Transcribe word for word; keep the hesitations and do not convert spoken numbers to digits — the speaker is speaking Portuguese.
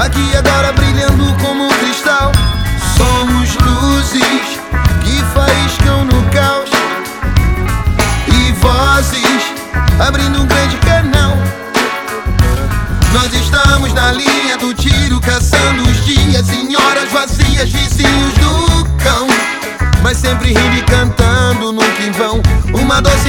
aqui agora brilhando como um cristal. Somos luzes que faiscam no caos e vozes abrindo um grande canal. Nós estamos na linha do tiro, caçando os dias em horas vazias, vizinhos do cão, mas sempre rindo e cantando, nunca em vão. Uma doce